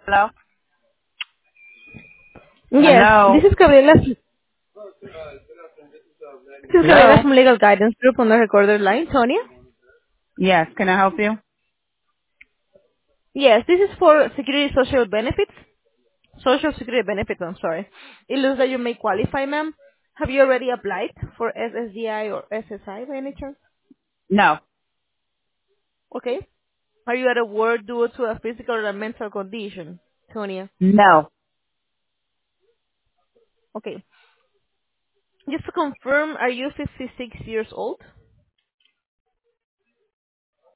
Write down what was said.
Hello? Yes, Hello? This is Gabriela Hello? from Legal Guidance Group on the recorded line. Tonya? Yes, can I help you? Yes, this is for security social benefits. Social security benefits, I'm sorry. It looks like you may qualify, ma'am. Have you already applied for SSDI or SSI by any chance? No. Okay. Are you at a work due to a physical or a mental condition, Tonya? No. Okay. Just to confirm, are you 56 years old?